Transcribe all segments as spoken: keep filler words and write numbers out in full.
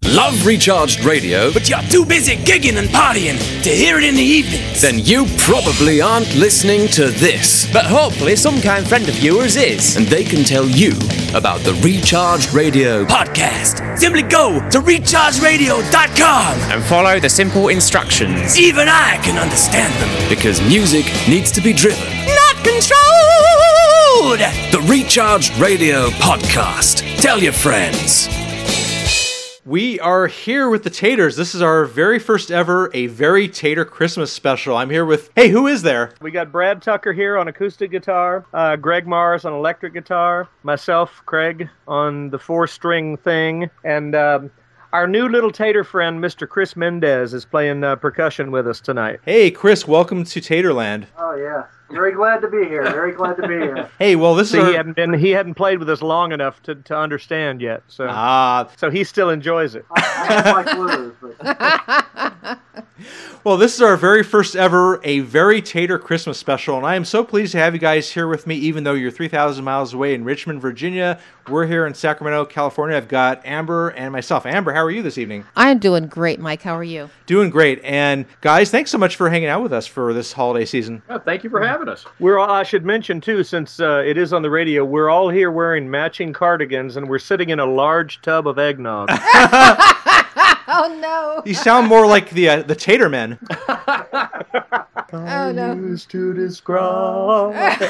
Love Recharged Radio, but you're too busy gigging and partying to hear it in the evenings? Then you probably aren't listening to this. But hopefully some kind friend of yours is. And they can tell you about the Recharged Radio podcast. Simply go to recharge radio dot com and follow the simple instructions. Even I can understand them. Because music needs to be driven, not controlled. The Recharged Radio podcast. Tell your friends. We are here with the Taters. This is our very first ever A Very Tater Christmas special. I'm here with, hey, who is there? We got Brad Tucker here on acoustic guitar, uh, Greg Mars on electric guitar, myself, Craig, on the four-string thing, and um, our new little Tater friend, Mister Chris Mendez, is playing uh, percussion with us tonight. Hey, Chris, welcome to Taterland. Oh, yeah. Very glad to be here. Very glad to be here. Hey, well, this See, is our... he hadn't been he hadn't played with us long enough to, to understand yet, so ah, so he still enjoys it. I, I like blues, but... Well, this is our very first ever A Very Tater Christmas special, and I am so pleased to have you guys here with me, even though you're three thousand miles away in Richmond, Virginia. We're here in Sacramento, California. I've got Amber and myself. Amber, how are you this evening? I'm doing great, Mike. How are you? Doing great. And guys, thanks so much for hanging out with us for this holiday season. Oh, thank you for having us. We're all, I should mention, too, since uh, it is on the radio, we're all here wearing matching cardigans, and we're sitting in a large tub of eggnog. Oh, no. You sound more like the uh, the Tater Men. Oh, no. Used to describe.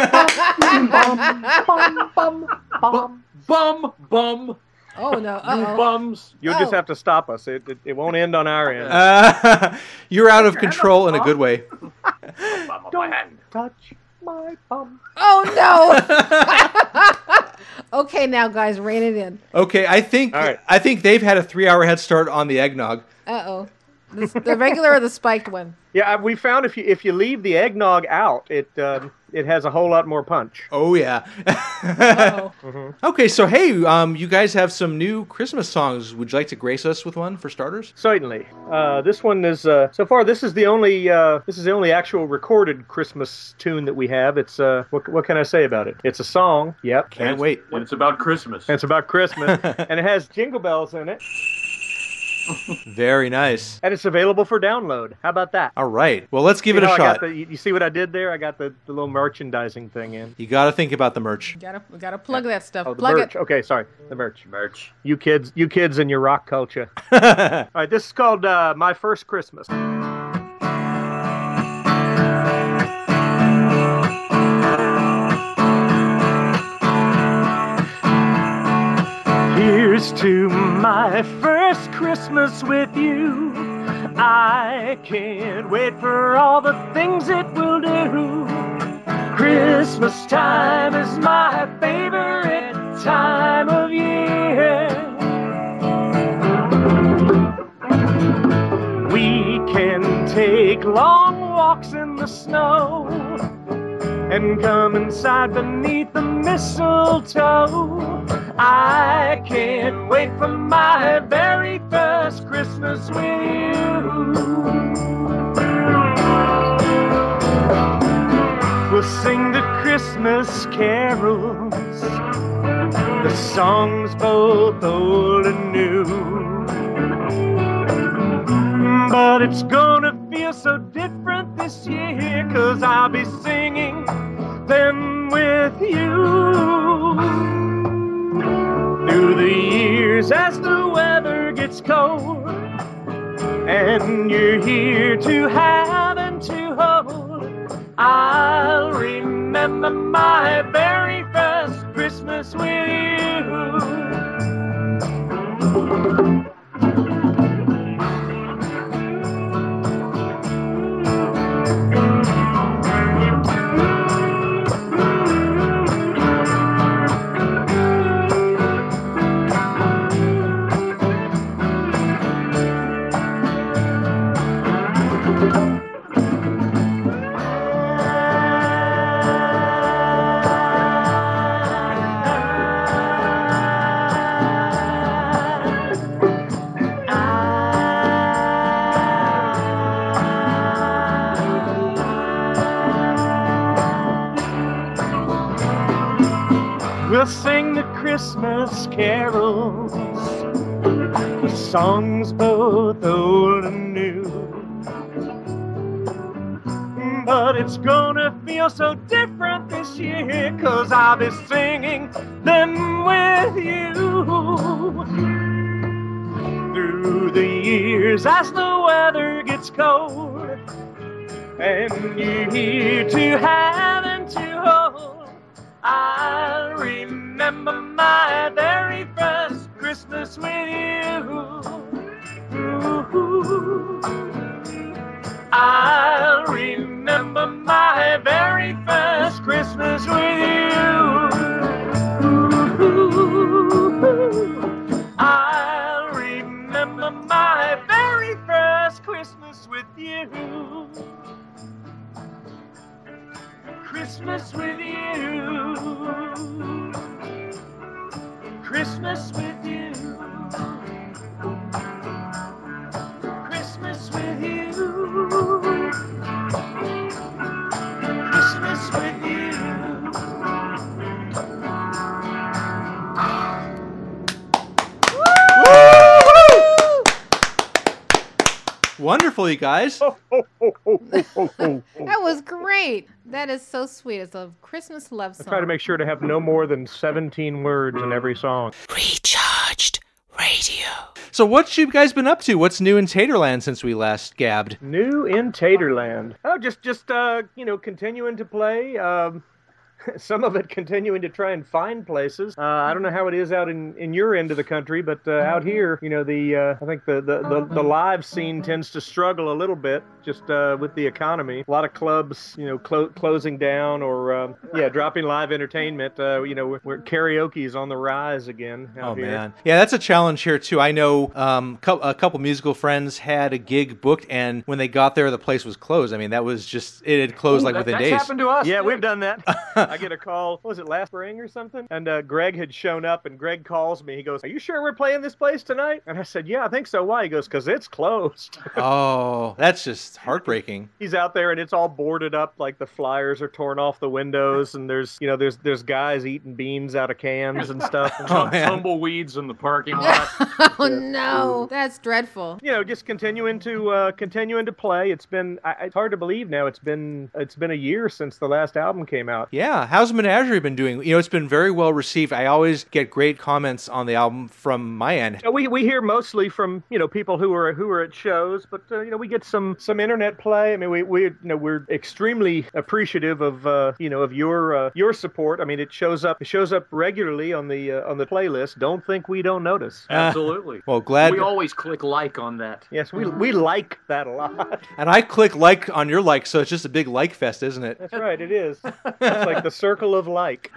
bum, bum, bum, bum, bum. Oh, no. You Uh-oh. bums. You'll Oh. just have to stop us. It, it, it won't end on our end. Uh, you're out of control in a good way. Don't touch my bum. Oh, no. Okay, now, guys, rein it in. Okay, I think All right. I think they've had a three-hour head start on the eggnog. Uh-oh. The, the regular or the spiked one? Yeah, we found if you if you leave the eggnog out, it um, it has a whole lot more punch. Oh yeah. Uh-oh. Mm-hmm. Okay, so hey, um, you guys have some new Christmas songs. Would you like to grace us with one for starters? Certainly. Uh, this one is uh, so far. This is the only uh, this is the only actual recorded Christmas tune that we have. It's uh, what what can I say about it? It's a song. Yep. Can't And wait. And it's about Christmas. And it's about Christmas, and it has jingle bells in it, Very nice. and it's available for download. How about that? All right. Well, let's give You it know, a I shot. got the, you you see what I did there? I got the, the little merchandising thing in. You got to think about the merch. We gotta, we gotta plug that stuff. Oh, the plug merch. it. Okay, sorry, the merch. Merch. You kids, you kids and your rock culture. All right, this is called uh, My First Christmas. Here's to my first Christmas with you. I can't wait for all the things it will do. Christmas time is my favorite time of year. We can take long walks in the snow and come inside beneath the mistletoe. I can't wait for my very first Christmas with you. We'll sing the Christmas carols, the songs both old and new. But it's gonna feel so different this year, 'cause I'll be singing them with you. Through the years as the weather gets cold, and you're here to have and to hold, I'll remember my very first Christmas with you. We'll sing the Christmas carols, the with songs both old and new. But it's gonna feel so different this year, 'cause I'll be singing them with you. Through the years as the weather gets cold, and you're here to have and to hold, I'll remember my very first Christmas with you. Ooh. I'll remember my very first Christmas with you. Ooh. I'll remember my very first Christmas with you. Christmas with you. Christmas with you. Christmas with you. Christmas with you. Wonderful, you guys. That was great. That is so sweet. It's a Christmas love I song. try to make sure to have no more than seventeen words in every song. Recharged Radio. So what you guys been up to? What's new in Taterland since we last gabbed? New in Taterland. Oh, just, just uh, you know, continuing to play. Um, some of it continuing to try and find places. Uh, I don't know how it is out in, in your end of the country, but uh, out here, you know, the uh, I think the, the, the, the live scene tends to struggle a little bit just uh, with the economy. A lot of clubs, you know, clo- closing down or, uh, yeah, dropping live entertainment. Uh, you know, where, where karaoke is on the rise again out Oh, here. man. Yeah, that's a challenge here, too. I know um, co- a couple musical friends had a gig booked, and when they got there, the place was closed. I mean, that was just, it had closed like That- within that's days. happened to us. Yeah, too. we've done that. I get a call, what was it, last spring or something? And uh, Greg had shown up, and Greg calls me. He goes, "Are you sure we're playing this place tonight?" And I said, "Yeah, I think so." Why? He goes, "Because it's closed." Oh, that's just heartbreaking. He's out there, and it's all boarded up, like the flyers are torn off the windows, and there's, you know, there's there's guys eating beans out of cans and stuff. And Oh, man. Tumbleweeds in the parking lot. Oh no, that's dreadful. you know, just continuing to uh, continuing to play. It's been I, it's hard to believe now. It's been it's been a year since the last album came out. Yeah, how's Menagerie been doing? You know, it's been very well received. I always get great comments on the album from my end. Uh, We we hear mostly from, you know, people who are who are at shows, but uh, you know, we get some some internet play. I mean, we we you know, we're extremely appreciative of uh, you know, of your uh, your support. I mean, it shows up it shows up regularly on the uh, on the playlist. Don't think we don't notice. Absolutely. Well, glad. We always click like on that. Yes, we we like that a lot. And I click like on your like, so it's just a big like fest, isn't it? That's right, it is. It's like the circle of like.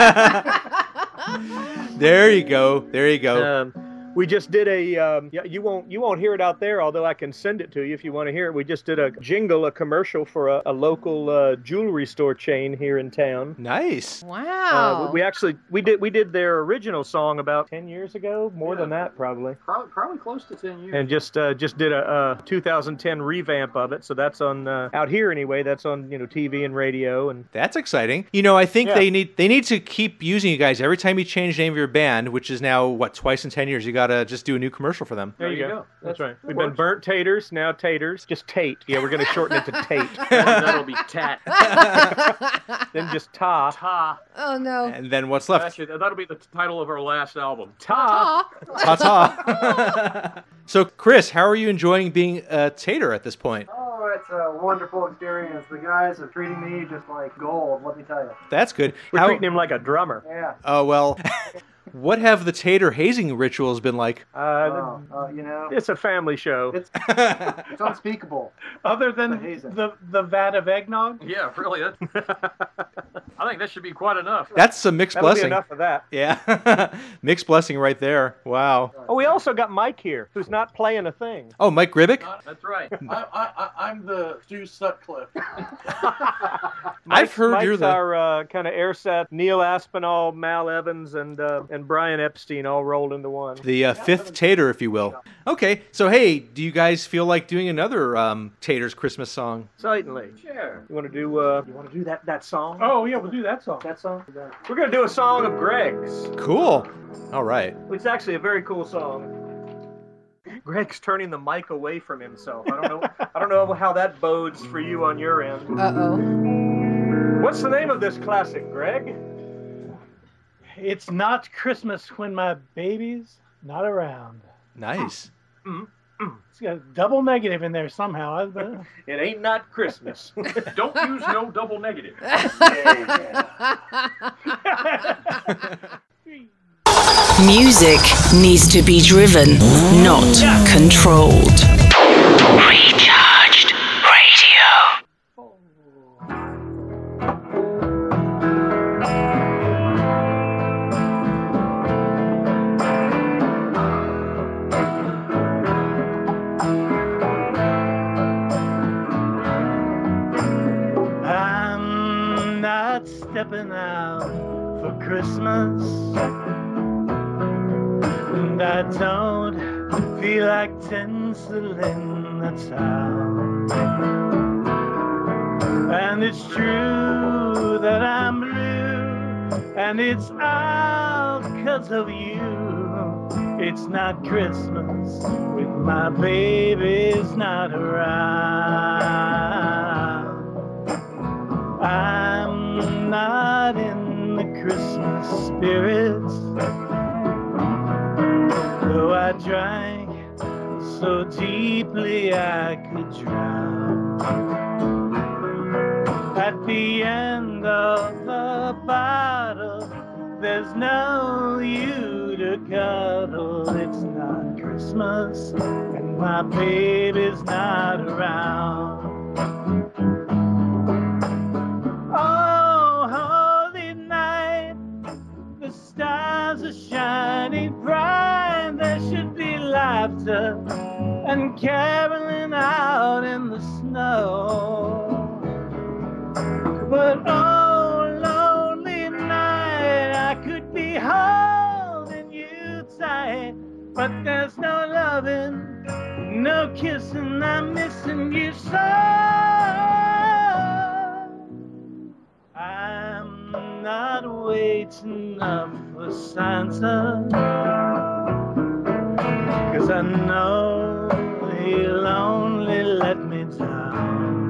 There you go. There you go. Um, we just did a. Um, yeah, you won't. You won't hear it out there. Although I can send it to you if you want to hear it. We just did a jingle, a commercial for a, a local uh, jewelry store chain here in town. Nice. Wow. Uh, we actually we did we did their original song about ten years ago, more than that probably, Probably, probably close to ten years. and just uh, just did a, a two thousand ten revamp of it. So that's on uh, out here anyway. That's on, you know, T V and radio and. That's exciting. You know, I think Yeah. they need they need to keep using you guys every time you change the name of your band, which is now what, twice in ten years. You gotta just do a new commercial for them. There, There you you go. go. That's That right. We've been works. burnt taters, now taters. Just Tate. Yeah, we're going to shorten it to Tate. That'll be tat. Then just Ta. Ta. Oh no. And then what's left? Actually, that'll be the title of our last album. Ta. Aw. Ta-ta. So, Chris, how are you enjoying being a tater at this point? Oh, it's a wonderful experience. The guys are treating me just like gold, let me tell you. That's good. We're How- treating him like a drummer. Yeah. Oh, well, what have the tater hazing rituals been like? Uh, Oh, uh, you know, It's a family show. it's it's unspeakable. Other The than hazing. the, the vat of eggnog? Yeah, really. That, I think that should be quite enough. That's a mixed That'll be blessing. enough of that. Yeah. Mixed blessing right there. Wow. Oh, we also got Mike here, who's not playing a thing. Oh, Mike Gribbick? That's right. I, I, I, I'm the Stu Sutcliffe. I've heard Mike's you're the- our uh, kind of air set. Neil Aspinall, Mal Evans, and uh, and Brian Epstein all rolled into one. The uh, fifth tater, if you will. Okay, so hey, do you guys feel like doing another um, Tater's Christmas song? Certainly. Sure. You want to do? Uh, you want to do that that song? Oh, yeah, we'll do that song. That song? We're gonna do a song of Greg's. Cool. All right. It's actually a very cool song. Greg's turning the mic away from himself. I don't know. I don't know how that bodes for you on your end. Uh oh. What's the name of this classic, Greg? It's Not Christmas When My Baby's Not Around. Nice. It's got a double negative in there somehow. I- but- It ain't not Christmas. Don't use no double negative. Music needs to be driven, not controlled. Recharged Radio. I'm not stepping out for Christmas, and I don't feel like tinseling the town. And it's true that I'm blue, and it's all because of you. It's not Christmas when my baby's not around. I'm not in the Christmas spirits, though I drank so deeply I could drown. At the end of the bottle, there's no you to cuddle. It's not Christmas and my baby's not around. Oh, holy night, the stars are shining bright. There should be laughter and caroling out in the snow. But oh, lonely night, I could be holding you tight, but there's no loving, no kissing, I'm missing you so. I'm not waiting up for Santa, 'cause I know he'll only let me down.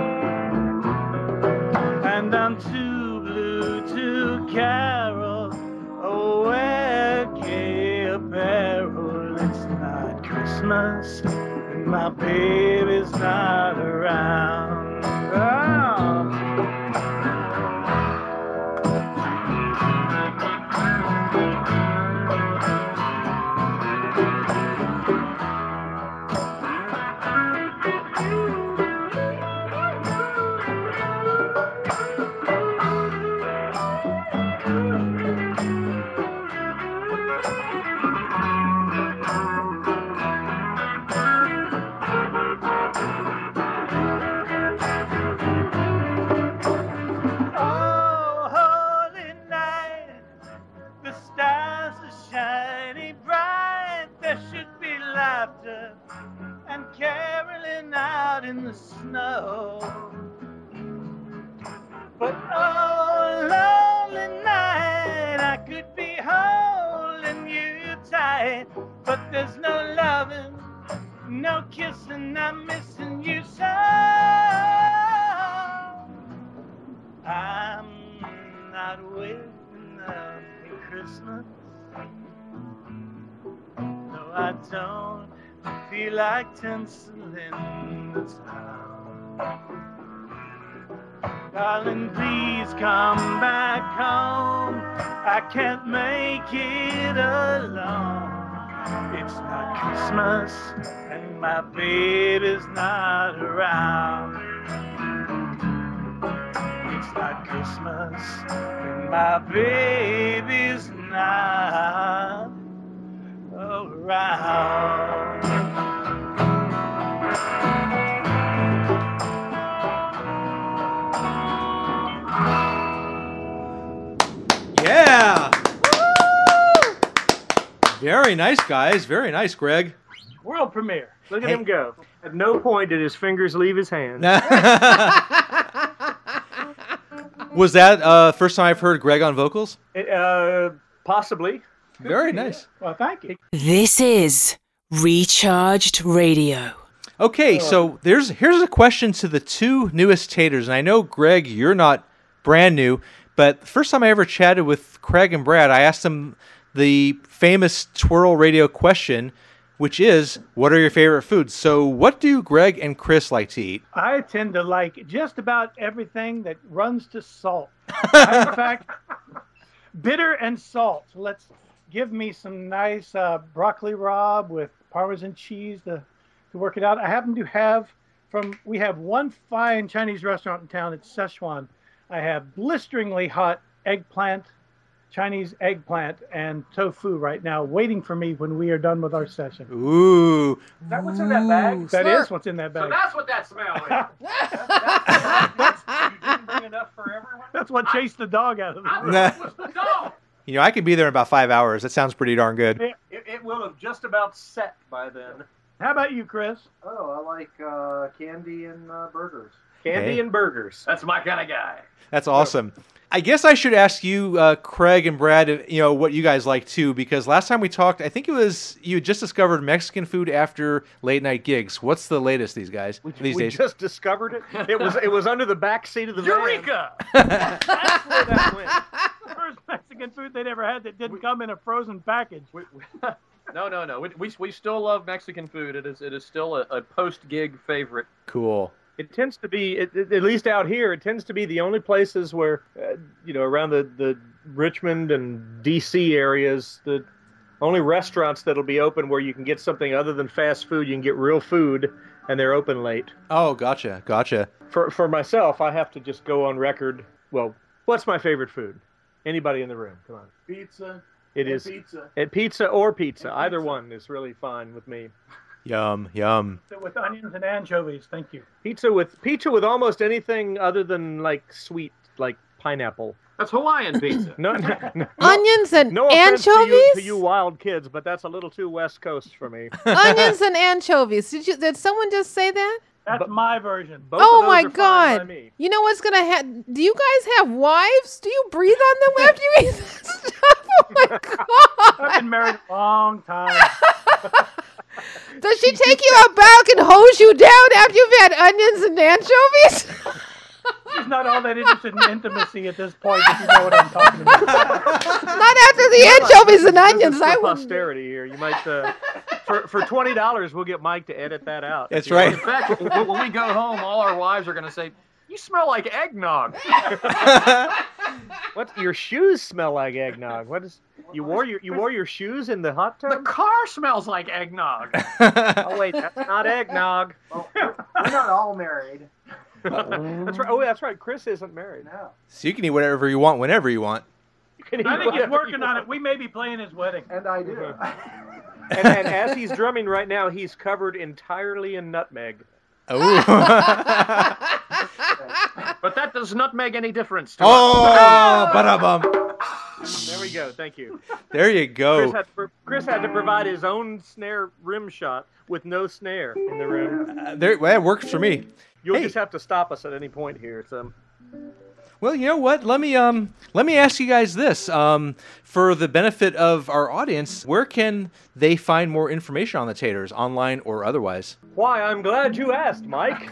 And I'm too blue to carol, oh, wear gay apparel. It's not Christmas and my baby's not around. Oh. Oh, holy night, the stars are shining bright. There should be laughter and caroling out in the snow. But oh, lonely night, I could be holding you tight, but there's no loving, no kissing, I'm missing you so. I'm not waiting up for Christmas. No, I don't feel like tinseling the town. Darling, please come back home. I can't make it alone. It's not Christmas and my baby's not around. It's not Christmas and my baby's not around. Yeah. Very nice, guys. Very nice, Greg. World premiere. Look at Hey. him go. At no point did his fingers leave his hand. Was that uh, first time I've heard Greg on vocals? Uh, possibly. Very nice. Well, thank you. This is Recharged Radio. Okay, so there's here's a question to the two newest taters, and I know, Greg, you're not brand new, but the first time I ever chatted with Craig and Brad, I asked them the famous Twirl Radio question, which is, what are your favorite foods? So what do Greg and Chris like to eat? I tend to like just about everything that runs to salt. I, in fact, bitter and salt. Let's give me some nice uh, broccoli rabe with Parmesan cheese to, to work it out. I happen to have from, we have one fine Chinese restaurant in town, it's Szechuan. I have blisteringly hot eggplant, Chinese eggplant, and tofu right now, waiting for me when we are done with our session. Ooh. Is that what's in that bag? That Slurp. is what's in that bag. So that's what that smell is. You didn't bring enough for everyone? That's what chased the dog out of the room. Nah. What's the dog? You know, I could be there in about five hours. That sounds pretty darn good. It, it will have just about set by then. How about you, Chris? Oh, I like uh, candy and uh, burgers. Candy Hey. and burgers. That's my kind of guy. That's awesome. I guess I should ask you, uh, Craig and Brad, if- you know, what you guys like too, because last time we talked, I think it was you had just discovered Mexican food after late night gigs. What's the latest these guys these we days? just discovered it. It was it was under the back seat of the van. Eureka! That's where that went. First Mexican food they'd ever had that didn't come in a frozen package. We, we, no, no, no. We, we we still love Mexican food. It is it is still a, a post gig favorite. Cool. It tends to be, it, it- at least out here, it tends to be the only places where, uh, you know, around the, the Richmond and D C areas, the only restaurants that'll be open where you can get something other than fast food, you can get real food, and they're open late. Oh, gotcha, gotcha. For for myself, I have to just go on record. Well, what's my favorite food? Anybody in the room? Come on. Pizza. It and is Pizza. at pizza or pizza. And Either pizza. one is really fine with me. Yum, yum. With onions and anchovies, thank you. Pizza with pizza with almost anything other than like sweet, like pineapple. That's Hawaiian pizza. No, no, no. Onions and No offense to you, anchovies? to you wild kids, but that's a little too West Coast for me. Onions and anchovies. Did you? Did someone just say that? That's But- my version. Both Oh of those my are fine by God! me. You know what's gonna happen? Do you guys have wives? Do you breathe on them after you eat that stuff? Oh my I've God! been married a long time. Does she take you out back and hose you down after you've had onions and anchovies? She's not all that interested in intimacy at this point, if you know what I'm talking about. Not after the anchovies and This is onions. for I would. posterity here. You might uh, for for twenty dollars, we'll get Mike to edit that out. That's If you right. In fact, when when we go home, all our wives are going to say, "You smell like eggnog." What? Your shoes smell like eggnog. What is? You wore your you wore your shoes in the hot The tub? car smells like eggnog. Oh wait, that's not eggnog. Well, we're, we're not all married. That's right. Oh, that's right. Chris isn't married. No. So you can eat whatever you want, whenever you want. You can eat I think he's whatever working you on want. it. We may be playing his wedding. And I do. And, and as he's drumming right now, he's covered entirely in nutmeg. Oh. But that does not make any difference to Oh, ba-da-bum. There we go. Thank you. There you Chris go. had, to, Chris had to provide his own snare rim shot with no snare in the rim. Uh, there, well, that works for me. You'll Hey. just have to stop us at any point here. So. Well, you know what? Let me um let me ask you guys this. Um, for the benefit of our audience, where can they find more information on the Taters, online or otherwise? Why, I'm glad you asked, Mike.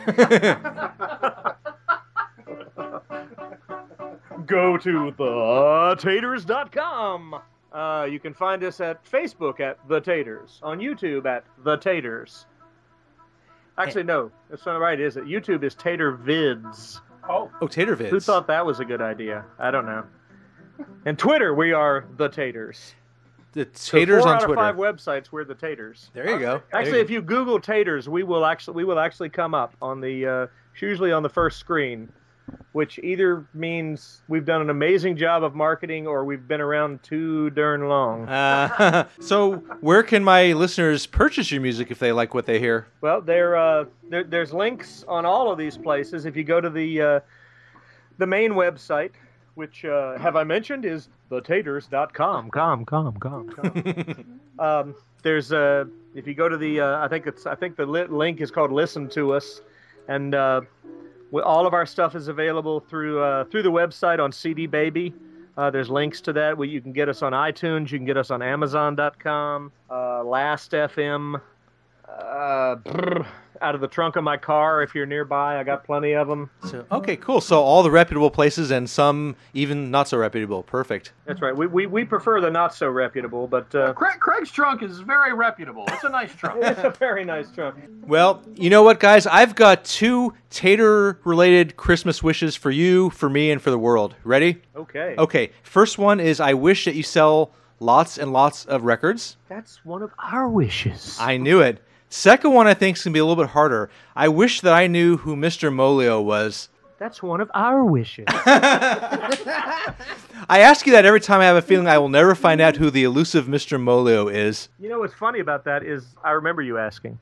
Go to the taters dot com. Uh, you can find us at Facebook at The Taters, on YouTube at The Taters. Actually, no, that's not right, is it? YouTube is Tater Vids. Oh, Oh, Tater Vids. Who thought that was a good idea? I don't know. And Twitter, we are The Taters. the So Taters four on out Twitter? of five websites, we're The Taters. There you go. There Actually, you if you Google Taters, we will actually we will actually come up on the uh, usually on the first screen, which either means we've done an amazing job of marketing or we've been around too darn long. Uh, so, where can my listeners purchase your music if they like what they hear? Well, there, uh, there there's links on all of these places. If you go to the uh, the main website, which uh, have I mentioned is the taters dot com. Com, com, com, com. um, there's uh, if you go to the uh, I think it's I think the li- link is called Listen to Us, and uh, we, all of our stuff is available through uh, through the website on C D Baby. Uh, there's links to that. Where you can get us on iTunes. You can get us on Amazon dot com, uh, Last F M. Uh, brr, out of the trunk of my car if you're nearby. I got plenty of them. So, okay, cool. So all the reputable places and some even not so reputable. Perfect. That's right. We we, we prefer the not so reputable, but uh, Craig, Craig's trunk is very reputable. It's a nice trunk. It's a very nice trunk. Well, you know what, guys? I've got two tater-related Christmas wishes for you, for me, and for the world. Ready? Okay. Okay. First one is I wish that you sell lots and lots of records. That's one of our wishes. I knew it. Second one I think is going to be a little bit harder. I wish that I knew who Mister Molio was. That's one of our wishes. I ask you that every time I have a feeling I will never find out who the elusive Mister Molio is. You know what's funny about that is I remember you asking.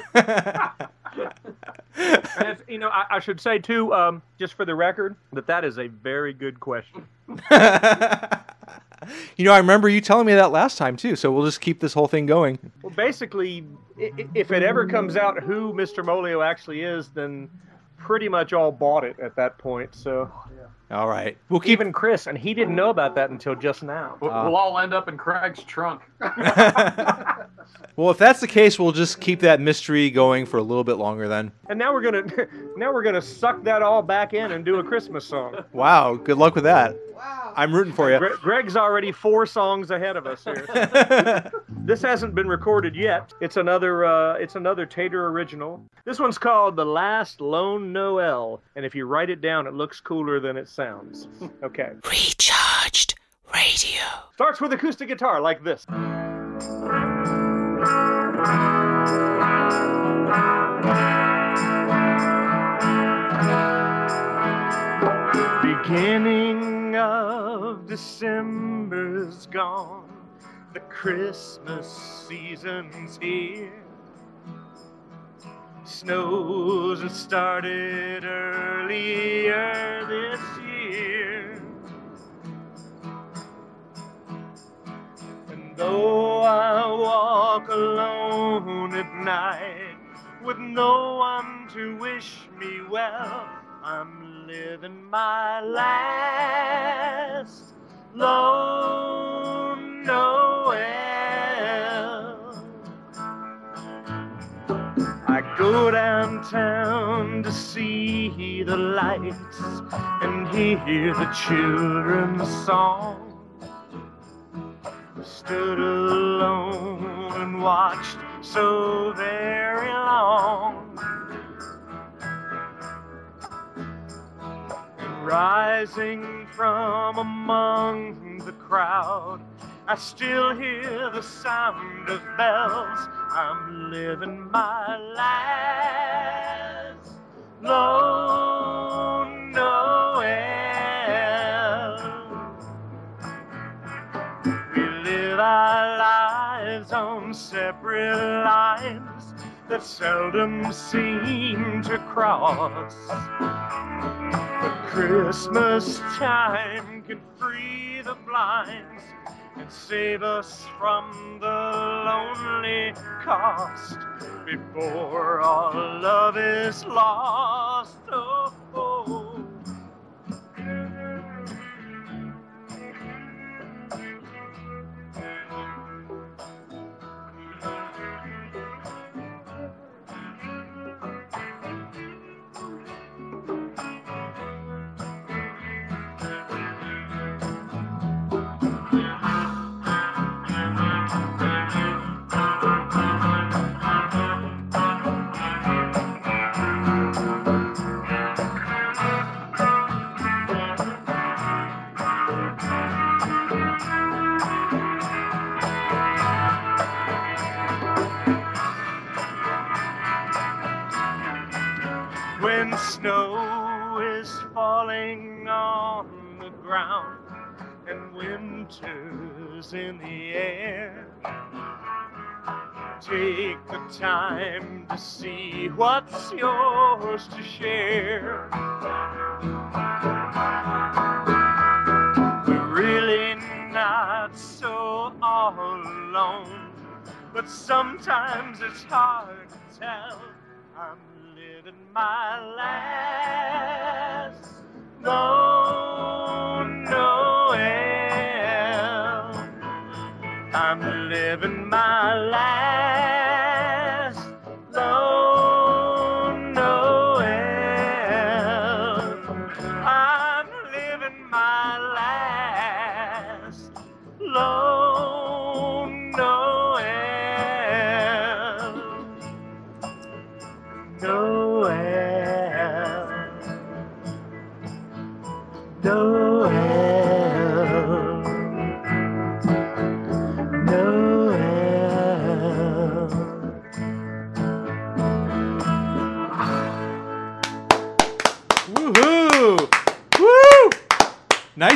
And it's, you know, I, I should say too, um, just for the record, that that is a very good question. You know, I remember you telling me that last time too, so we'll just keep this whole thing going. Well, basically, i- if it ever comes out who Mister Molio actually is, then pretty much all bought it at that point. So, all right, we'll keep even Chris, and he didn't know about that until just now. We'll, we'll all end up in Craig's trunk. Well, if that's the case, we'll just keep that mystery going for a little bit longer then. And now we're gonna, now we're gonna suck that all back in and do a Christmas song. Wow, good luck with that. Wow. I'm rooting for you. Gre- Greg's already four songs ahead of us here. This hasn't been recorded yet. It's another, uh, it's another Tater original. This one's called "The Last Lone Noel," and if you write it down, it looks cooler than it sounds. Okay. Recharged Radio. Starts with acoustic guitar like this. Beginning of December's gone, the Christmas season's here. Snows have started earlier this year. And though I walk alone at night with no one to wish me well, I'm living my last lone Noel. I go downtown to see the lights and hear the children's song. Stood alone and watched so very long. Rising from among the crowd, I still hear the sound of bells. I'm living my last lone Noel. We live our lives on separate lines that seldom seem to cross. Christmas time can free the blinds and save us from the lonely cost before all love is lost. Oh, oh. When snow is falling on the ground and winter's in the air, take the time to see what's yours to share. We're really not so all alone, but sometimes it's hard to tell. I'm living my last lone Noel. I'm living my last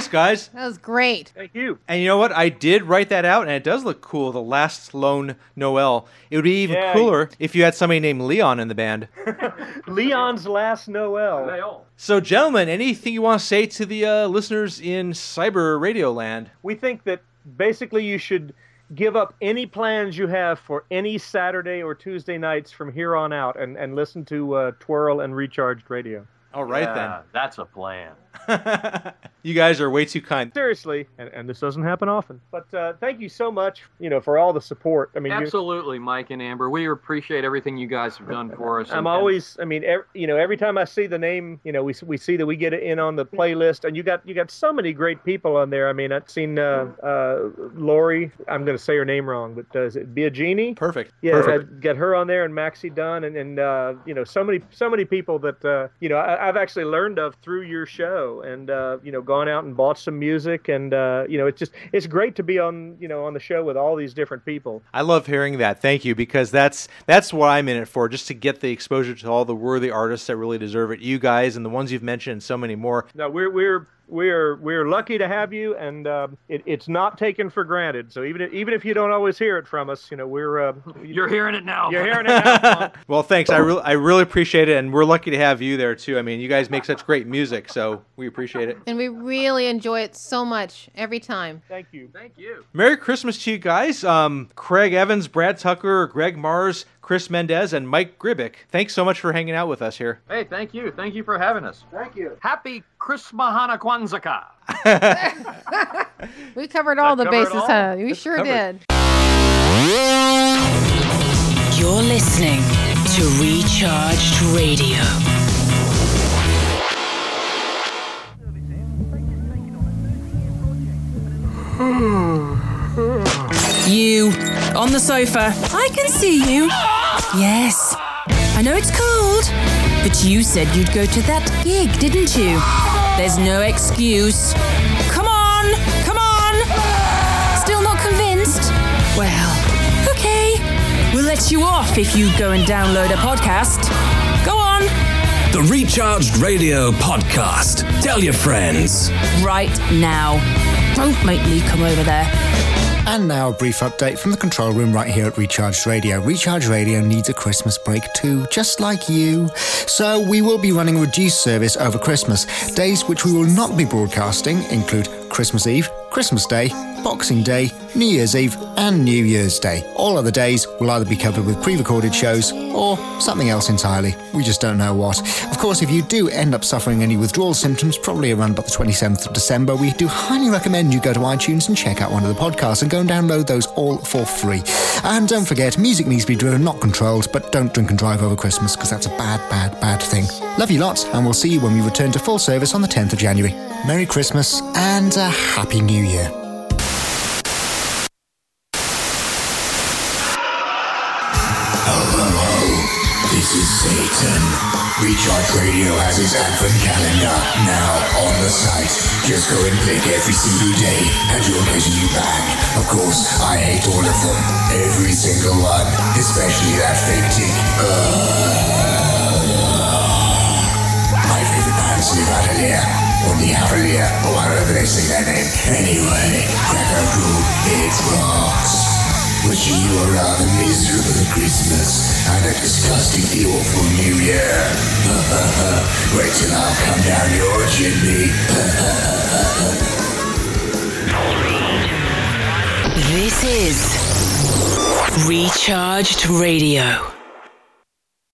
Thanks, guys. That was great. Thank you. And you know what? I did write that out, and it does look cool. The Last Lone Noel. It would be even Yeah. cooler if you had somebody named Leon in the band. Leon's Last Noel. So, gentlemen, anything you want to say to the uh, listeners in Cyber Radio Land? We think that basically you should give up any plans you have for any Saturday or Tuesday nights from here on out and, and listen to uh, Twirl and Recharged Radio. All right, Yeah, that's a plan. then. You guys are way too kind. Seriously, and, and this doesn't happen often. But uh, thank you so much, you know, for all the support. I mean, you- Absolutely, Mike and Amber. We appreciate everything you guys have done for us. I'm and- always, I mean, every, you know, every time I see the name, you know, we we see that we get it in on the playlist, and you got you got so many great people on there. I mean, I've seen uh, uh, Lori. I'm going to say her name wrong, but uh, is it Biagini? Perfect. Yeah, Perfect. I got her on there, and Maxie Dunn, and and uh, you know, so many so many people that uh, you know I, I've actually learned of through your show, and uh, you know, gone out and bought some music, and uh, you know, it's just it's great to be on you know on the show with all these different people. I love hearing that. Thank you, because that's that's what I'm in it for, just to get the exposure to all the worthy artists that really deserve it. You guys and the ones you've mentioned, and so many more. No, we're we're we're we're lucky to have you, and um, it, it's not taken for granted. So even if, even if you don't always hear it from us, you know, we're uh, You're hearing it now. You're hearing it now. Well, thanks. I really I really appreciate it, and we're lucky to have you there too. I mean, you guys make such great music, so we appreciate it. And we really enjoy it so much every time. Thank you. Thank you. Merry Christmas to you guys. Um, Craig Evans, Brad Tucker, Greg Mars, Chris Mendez, and Mike Gribick. Thanks so much for hanging out with us here. Hey, thank you. Thank you for having us. Thank you. Happy Christmahana Kwanzaa. We covered all That the cover it bases, all? huh? We That's sure covered. did. You're listening to Recharged Radio. You, on the sofa. I can see you. Yes. I know it's cold, but you said you'd go to that gig, didn't you? There's no excuse. Come on, come on. Still not convinced? Well, okay. We'll let you off if you go and download a podcast. Go on. The Recharged Radio Podcast. Tell your friends. Right now. Don't make me come over there. And now a brief update from the control room right here at Recharged Radio. Recharged Radio needs a Christmas break too, just like you. So we will be running a reduced service over Christmas. Days which we will not be broadcasting include Christmas Eve, Christmas Day, Boxing Day, New Year's Eve, and New Year's Day. All other days will either be covered with pre-recorded shows or something else entirely. We just don't know what. Of course, if you do end up suffering any withdrawal symptoms, probably around about the twenty-seventh of December, we do highly recommend you go to iTunes and check out one of the podcasts and go and download those all for free. And don't forget, music needs to be driven, not controlled, but don't drink and drive over Christmas, because that's a bad, bad, bad thing. Love you lots, and we'll see you when we return to full service on the tenth of January. Merry Christmas and a Happy New Year. This is Satan. Recharge Radio has its advent calendar now on the site. Just go and click every single day and you'll get a new bag. Of course, I hate all of them. Every single one. Especially that fake tick. My favorite band's Live Atelier. Or the Atelier. Or however they say their name. Anyway, Cracker Crew, it rocks. Wishing you a rather miserable Christmas and a disgustingly awful New Year. Wait till I'll come down your chimney. This is Recharged Radio.